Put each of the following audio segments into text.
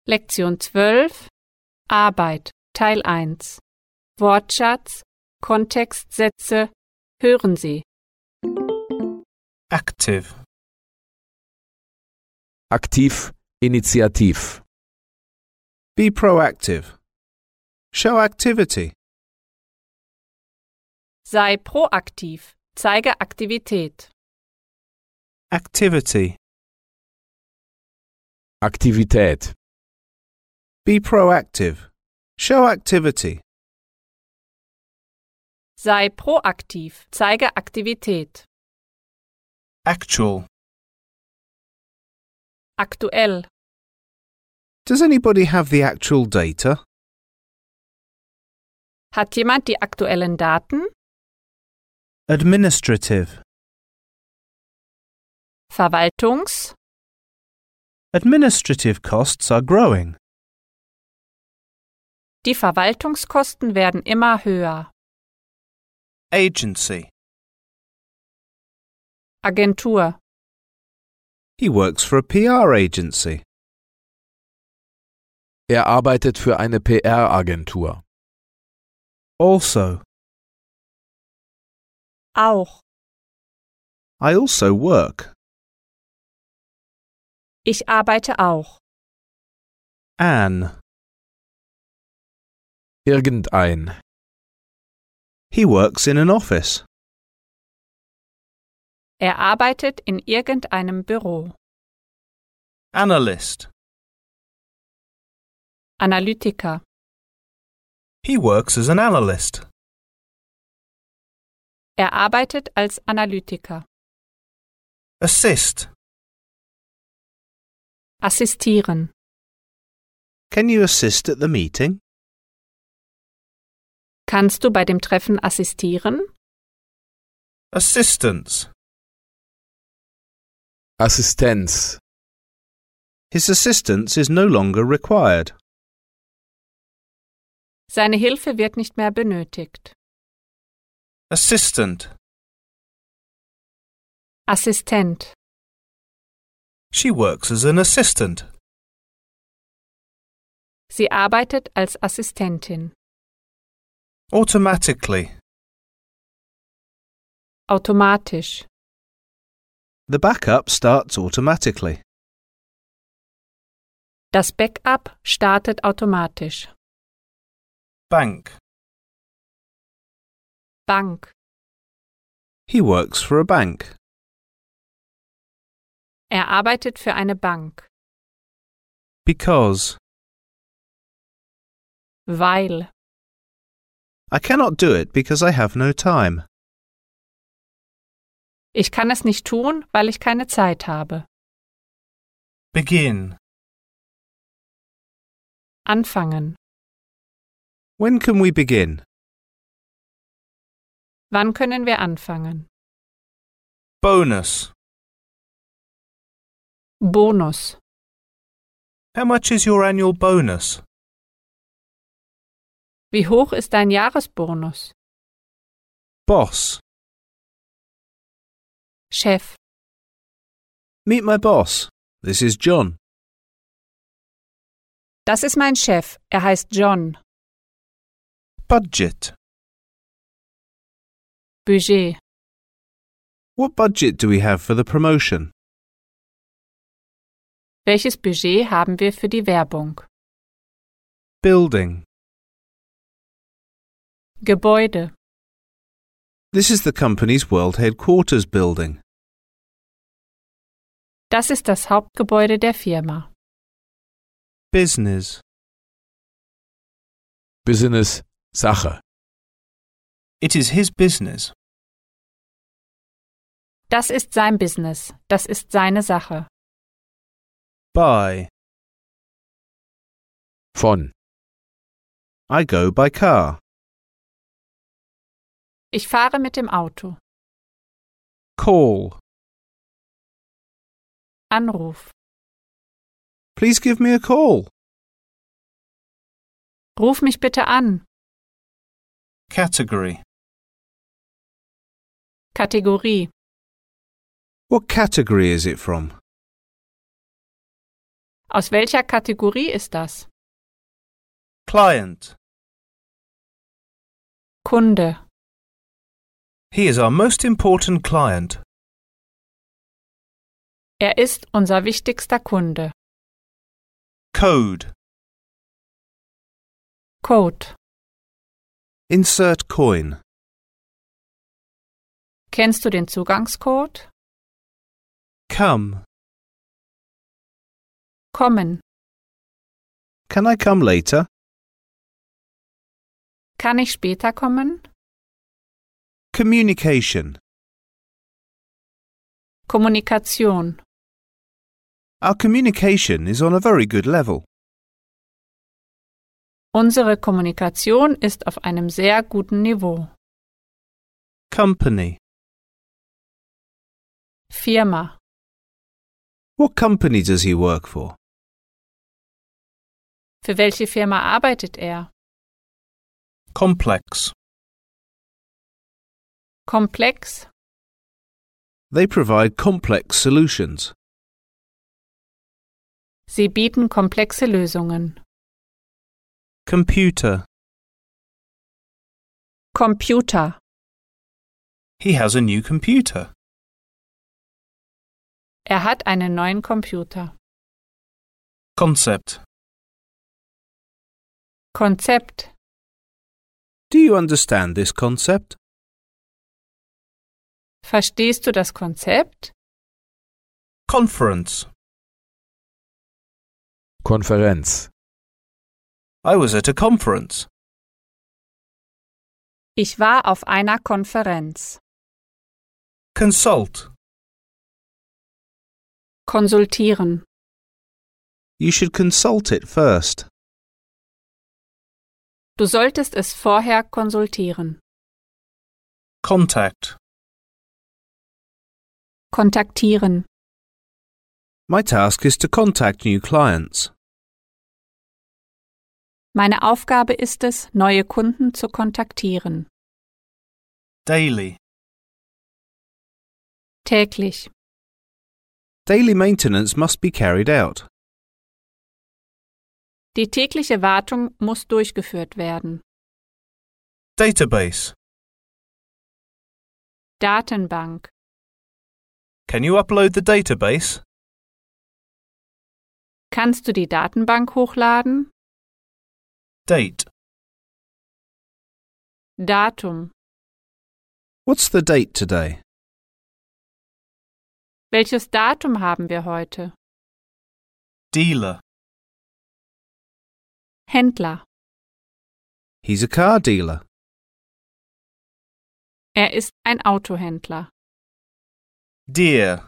Lektion 12 Arbeit Teil 1 Wortschatz, Kontextsätze, hören Sie. Active, Aktiv, initiativ. be proactive, show activity, Sei proaktiv, zeige Aktivität. activity, Aktivität. be proactive, show activity, Sei proaktiv, zeige Aktivität. actual. Aktuell. Does anybody have the actual data? Hat jemand die aktuellen Daten? Administrative, Verwaltungs-, administrative costs are growing. Die Verwaltungskosten werden immer höher. Agency, Agentur. he works for a PR agency. Er arbeitet für eine PR-Agentur. Also, Auch. I also work. Ich arbeite auch. An, Irgendein. he works in an office. Er arbeitet in irgendeinem Büro. Analyst, Analytiker. he works as an analyst. Er arbeitet als Analytiker. Assist, Assistieren. can you assist at the meeting? Kannst du bei dem Treffen assistieren? Assistance, Assistenz. his assistance is no longer required. Seine Hilfe wird nicht mehr benötigt. Assistant, Assistent. she works as an assistant. Sie arbeitet als Assistentin. Automatically, Automatisch. the backup starts automatically. Das Backup startet automatisch. Bank, Bank. he works for a bank. Er arbeitet für eine Bank. Because, Weil. I cannot do it because I have no time. Ich kann es nicht tun, weil ich keine Zeit habe. Begin, Anfangen. when can we begin? Wann können wir anfangen? Bonus, Bonus. how much is your annual bonus? Wie hoch ist dein Jahresbonus? Boss, Chef. meet my boss. This is John. Das ist mein Chef. Er heißt John. Budget, Budget. what budget do we have for the promotion? Welches Budget haben wir für die Werbung? Building, Gebäude. this is the company's world headquarters building. Das ist das Hauptgebäude der Firma. Business, Business, Sache. it is his business. Das ist sein Business. Das ist seine Sache. By, Von. I go by car. Ich fahre mit dem Auto. Call, Anruf. please give me a call. Ruf mich bitte an. Category, Kategorie. what category is it from? Aus welcher Kategorie ist das? Client. Kunde. He is our most important client. Er ist unser wichtigster Kunde. Code. Code. Insert coin. Kennst du den Zugangscode? Come. Kommen. Can I come later? Kann ich später kommen? Communication. Kommunikation. Our communication is on a very good level. Unsere Kommunikation ist auf einem sehr guten Niveau. Company. Firma. What company does he work for? Für welche Firma arbeitet er? Complex. Komplex. They provide complex solutions. Sie bieten komplexe Lösungen. Computer. Computer. He has a new computer. Er hat einen neuen Computer. Concept. Konzept. Do you understand this concept? Verstehst du das Konzept? Conference. Konferenz. I was at a conference. Ich war auf einer Konferenz. Consult. Konsultieren. You should consult it first. Du solltest es vorher konsultieren. Contact. Kontaktieren. My task is to contact new clients. Meine Aufgabe ist es, neue Kunden zu kontaktieren. Daily. Täglich. Daily maintenance must be carried out. Die tägliche Wartung muss durchgeführt werden. Database. Datenbank. Can you upload the database? Kannst du die Datenbank hochladen? Date. Datum. What's the date today? Welches Datum haben wir heute? Dealer. Händler. He's a car dealer. Er ist ein Autohändler. Dear.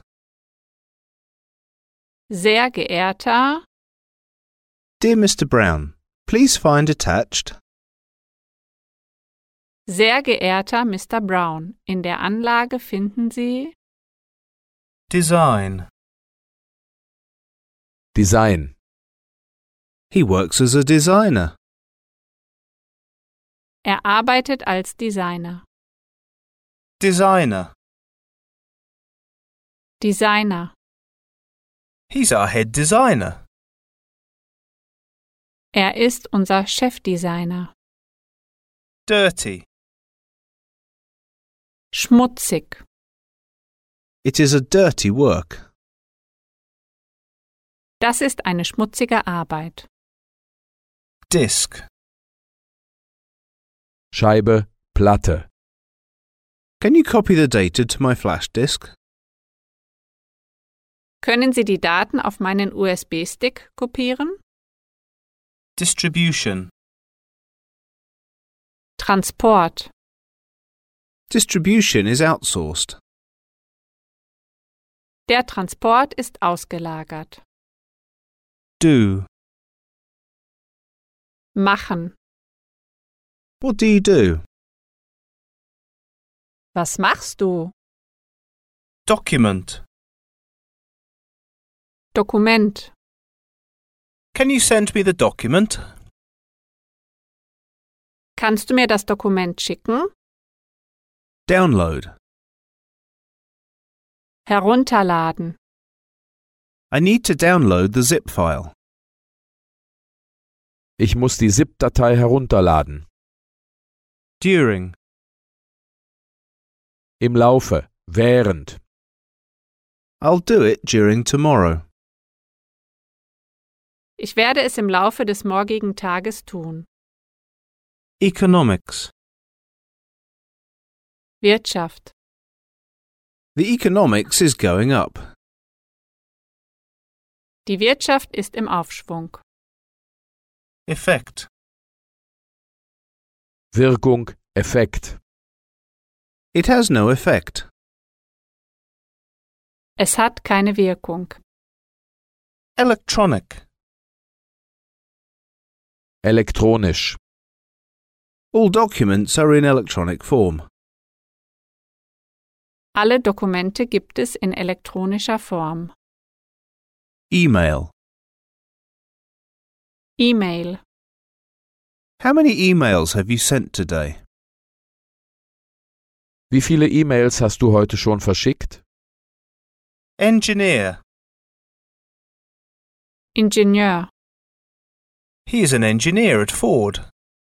Sehr geehrter. Dear Mr. Brown, please find attached. Sehr geehrter Mr. Brown, in der Anlage finden Sie Design. Design. He works as a designer. Er arbeitet als Designer. Designer. Designer. He's our head designer. Er ist unser Chefdesigner. Dirty. Schmutzig. It is a dirty work. Das ist eine schmutzige Arbeit. Disc. Scheibe, Platte. Can you copy the data to my flash disk? Können Sie die Daten auf meinen USB-Stick kopieren? Distribution. Transport. Distribution is outsourced. Der Transport ist ausgelagert. Do. Machen. What do you do? Was machst du? Document. Dokument. Can you send me the document? Kannst du mir das Dokument schicken? Download. Herunterladen. I need to download the zip file. Ich muss die ZIP-Datei herunterladen. During. Im Laufe, während. I'll do it during tomorrow. Ich werde es im Laufe des morgigen Tages tun. Economics. Wirtschaft. The economics is going up. Die Wirtschaft ist im Aufschwung. Effect. Wirkung, Effekt. It has no effect. Es hat keine Wirkung. Electronic. Elektronisch. All documents are in electronic form. Alle Dokumente gibt es in elektronischer Form. Email. E-Mail. How many emails have you sent today? Wie viele E-Mails hast du heute schon verschickt? Engineer. Ingenieur. He is an engineer at Ford.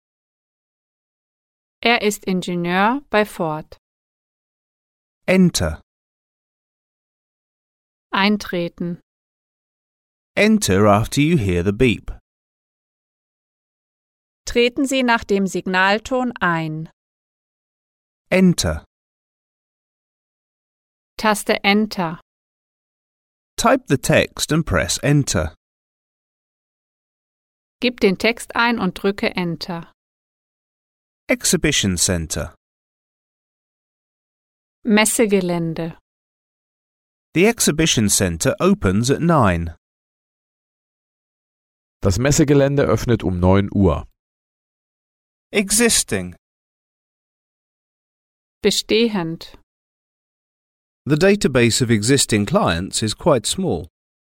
Er ist Ingenieur bei Ford. Enter. Eintreten. Enter after you hear the beep. Treten Sie nach dem Signalton ein. Enter. Taste Enter. Type the text and press Enter. Gib den Text ein und drücke Enter. Exhibition Center. Messegelände. The exhibition center opens at 9. Das Messegelände öffnet um 9 Uhr. Existing. Bestehend. The database of existing clients is quite small.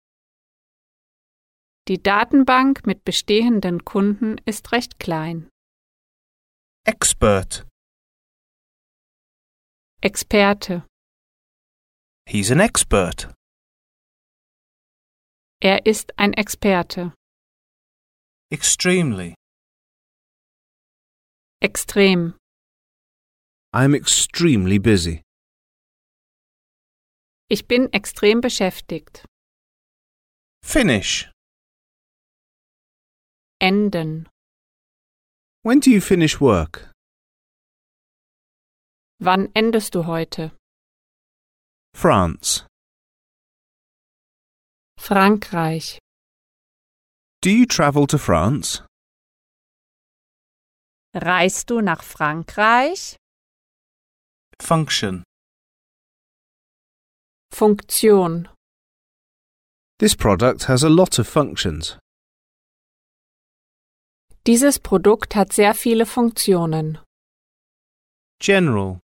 Die Datenbank mit bestehenden Kunden ist recht klein. Expert. Experte. He's an expert. Er ist ein Experte. Extremely. Extrem. I'm extremely busy. Ich bin extrem beschäftigt. Finish. Enden. When do you finish work? Wann endest du heute? France. Frankreich. Do you travel to France? Reist du nach Frankreich? Function. Funktion. This product has a lot of functions. Dieses Produkt hat sehr viele Funktionen. General.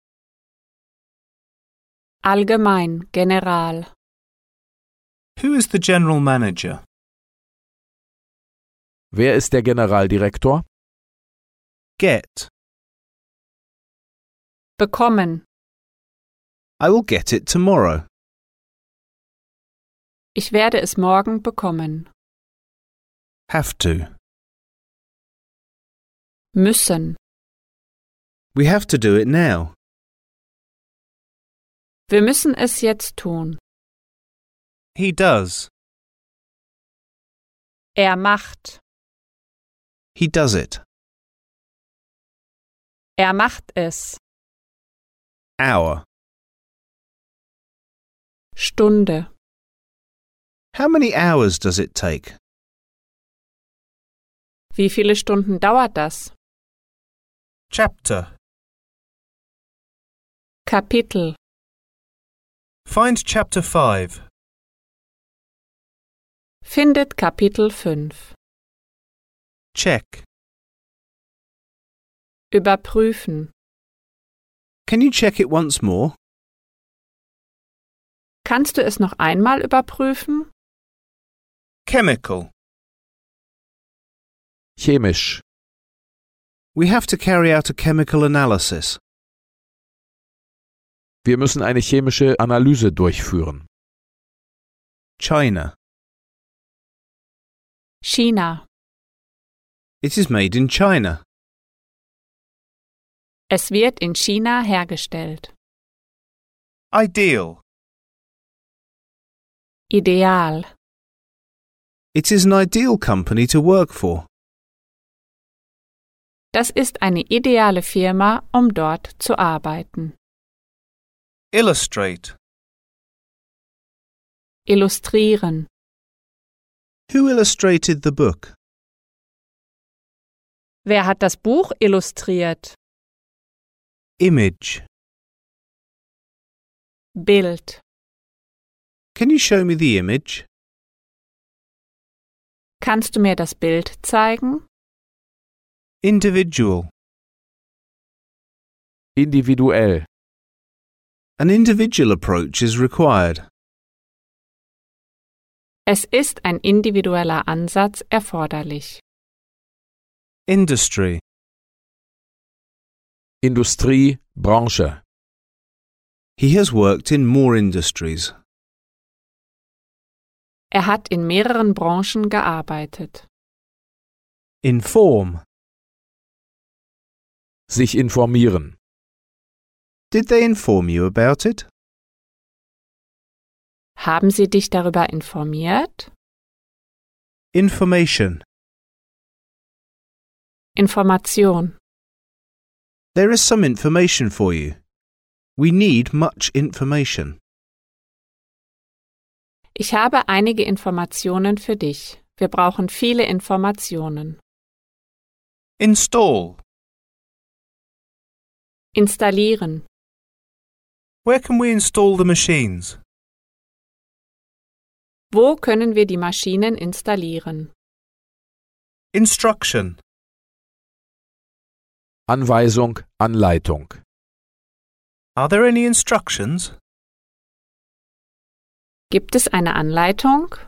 Allgemein, general. Who is the general manager? Wer ist der Generaldirektor? Get. Bekommen. I will get it tomorrow. Ich werde es morgen bekommen. Have to. Müssen. We have to do it now. Wir müssen es jetzt tun. He does. Er macht. He does it. Er macht es. Hour. Stunde. How many hours does it take? Wie viele Stunden dauert das? Chapter. Kapitel. Find chapter 5. Findet Kapitel 5. Check. Überprüfen. Can you check it once more? Kannst du es noch einmal überprüfen? Chemical. Chemisch. We have to carry out a chemical analysis. Wir müssen eine chemische Analyse durchführen. China. China. It is made in China. Es wird in China hergestellt. Ideal. Ideal. It is an ideal company to work for. Das ist eine ideale Firma, um dort zu arbeiten. Illustrate. Illustrieren. Who illustrated the book? Wer hat das Buch illustriert? Image. Bild. Can you show me the image? Kannst du mir das Bild zeigen? Individual. Individuell. An individual approach is required. Es ist ein individueller Ansatz erforderlich. Industry. Industrie, Branche. He has worked in more industries. Er hat in mehreren Branchen gearbeitet. Inform. Sich informieren. Did they inform you about it? Haben Sie dich darüber informiert? Information. Information. There is some information for you. We need much information. Ich habe einige Informationen für dich. Wir brauchen viele Informationen. Install. Installieren. Where can we install the machines? Wo können wir die Maschinen installieren? Instruction. Anweisung, Anleitung. Are there any instructions? Gibt es eine Anleitung?